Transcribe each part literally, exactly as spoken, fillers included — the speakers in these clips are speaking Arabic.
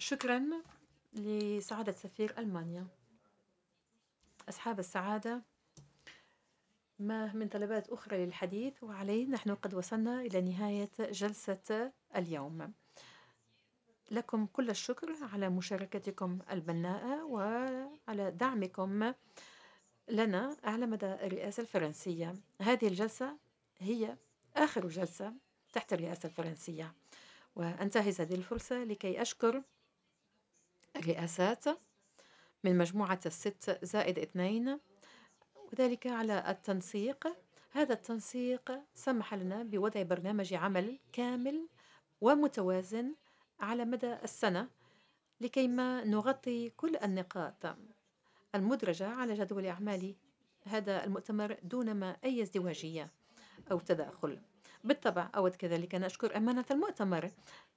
شكرا لسعادة سفير ألمانيا. أصحاب السعادة، ما من طلبات أخرى للحديث وعليه نحن قد وصلنا إلى نهاية جلسة اليوم. لكم كل الشكر على مشاركتكم البناءة وعلى دعمكم لنا على مدى الرئاسة الفرنسية. هذه الجلسة هي آخر جلسة تحت الرئاسة الفرنسية، وأنتهز هذه الفرصة لكي أشكر الرئاسات من مجموعة الست زائد اثنين، وذلك على التنسيق. هذا التنسيق سمح لنا بوضع برنامج عمل كامل ومتوازن على مدى السنة لكي ما نغطي كل النقاط المدرجة على جدول أعمال هذا المؤتمر دون ما أي ازدواجية أو تداخل. بالطبع أود كذلك أن أشكر أمانة المؤتمر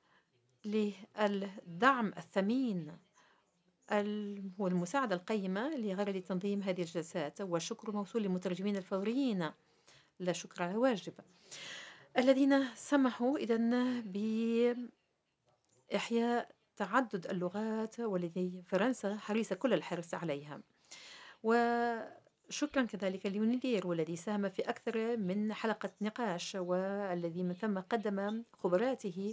للدعم الثمين والمساعدة القيمة لغرض تنظيم هذه الجلسات، والشكر موصول للمترجمين الفوريين، لا شكر على واجب، الذين سمحوا إذن بإحياء تعدد اللغات والذي فرنسا حريصة كل الحرص عليها. وشكرا كذلك ليونيدير والذي ساهم في أكثر من حلقة نقاش والذي من ثم قدم خبراته،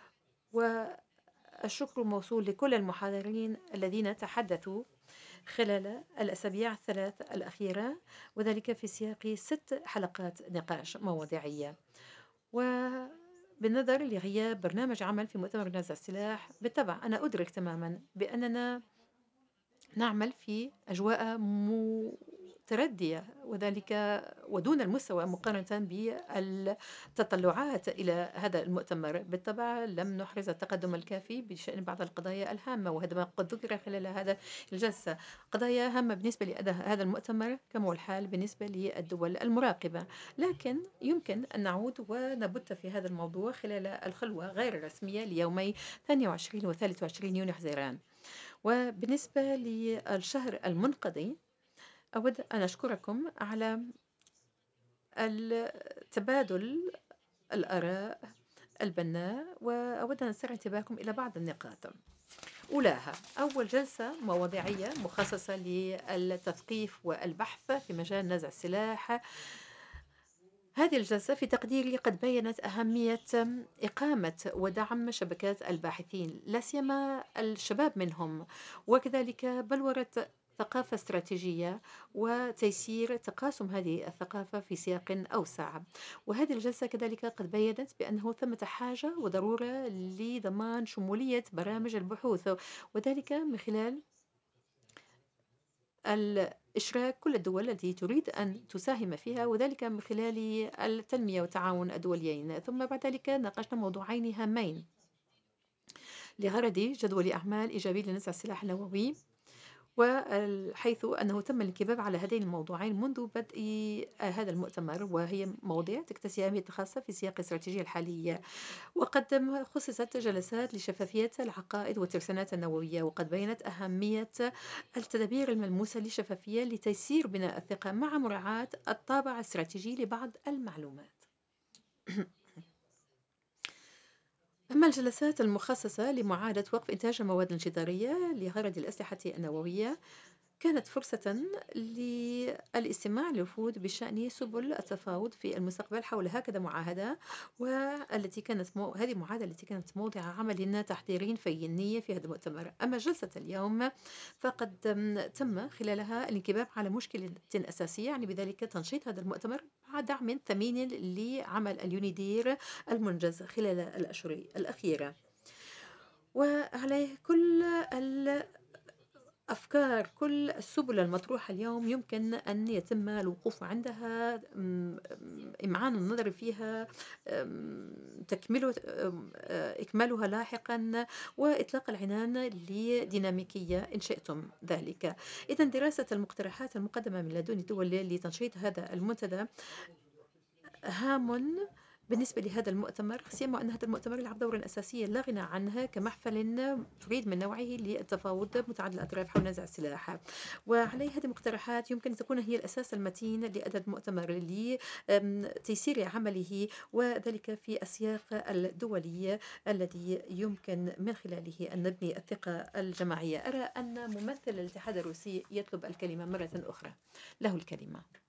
والشكر موصول لكل المحاضرين الذين تحدثوا خلال الأسابيع الثلاث الأخيرة، وذلك في سياق ست حلقات نقاش مواضيعية. وبالنظر لغياب برنامج عمل في مؤتمر نزع السلاح، بالطبع أنا أدرك تماما بأننا نعمل في أجواء متردية، وذلك ودون المستوى مقارنة بالتطلعات إلى هذا المؤتمر. بالطبع لم نحرز التقدم الكافي بشأن بعض القضايا الهامة، وهذا ما قد ذكر خلال هذا الجلسة، قضايا هامة بالنسبة لهذا المؤتمر كما هو الحال بالنسبة للدول المراقبة. لكن يمكن أن نعود ونبت في هذا الموضوع خلال الخلوة غير الرسمية ليومي ثاني وعشرين و ثالث وعشرين يونيو حزيران. وبالنسبة للشهر المنقضي، أود أن أشكركم على التبادل الآراء البناء، وأود أن أسترعي انتباهكم إلى بعض النقاط. أولاها، أول جلسة مواضيعية مخصصة للتثقيف والبحث في مجال نزع السلاح. هذه الجلسة في تقديري قد بيّنت أهمية إقامة ودعم شبكات الباحثين، لا سيما الشباب منهم، وكذلك بلورة ثقافة استراتيجية وتيسير تقاسم هذه الثقافة في سياق أوسع. وهذه الجلسة كذلك قد بيّنت بأنه ثمة حاجة وضرورة لضمان شمولية برامج البحوث، وذلك من خلال الإشراك كل الدول التي تريد أن تساهم فيها، وذلك من خلال التنمية والتعاون الدوليين. ثم بعد ذلك ناقشنا موضوعين هامين لغرض جدول أعمال إيجابي لنزع السلاح النووي، وحيث أنه تم الانكباب على هذين الموضوعين منذ بدء هذا المؤتمر، وهي مواضيع تكتسي أهمية خاصة في سياق الاستراتيجية الحالية. وقد خصصت جلسات لشفافية العقائد والترسانات النووية، وقد بيّنت أهمية التدابير الملموسة للشفافية لتيسير بناء الثقة مع مراعاة الطابع الاستراتيجي لبعض المعلومات. أما الجلسات المخصصة لمعاهدة وقف إنتاج المواد الانشطارية لغرض الأسلحة النووية، كانت فرصة للاستماع للوفود بشأن سبل التفاوض في المستقبل حول هكذا معاهدة، والتي كانت مو... هذه المعاهدة التي كانت موضع عمل تحضيري فني في هذا المؤتمر. أما جلسة اليوم فقد تم خلالها الانكباب على مشكلة أساسية، يعني بذلك تنشيط هذا المؤتمر مع دعم ثمين لعمل اليونيدير المنجز خلال الأشهر الأخيرة. وعليه كل ال أفكار كل السبل المطروحة اليوم يمكن أن يتم الوقوف عندها، إمعان النظر فيها، تكمله إكمالها لاحقا، وإطلاق العنان لديناميكية إن شئتم ذلك. إذن دراسة المقترحات المقدمة من لدن الدول لتنشيط هذا المنتدى هام بالنسبة لهذا المؤتمر، سيما أن هذا المؤتمر يلعب دورًا أساسيًا لا غنى عنه كمحفل فريد من نوعه للتفاوض متعدد الأطراف حول نزع السلاح. وعليه هذه المقترحات يمكن أن تكون هي الأساس المتين لهذا المؤتمر لتيسير عمله، وذلك في السياق الدولي الذي يمكن من خلاله أن نبني الثقة الجماعية. أرى أن ممثل الاتحاد الروسي يطلب الكلمة مرة أخرى، له الكلمة.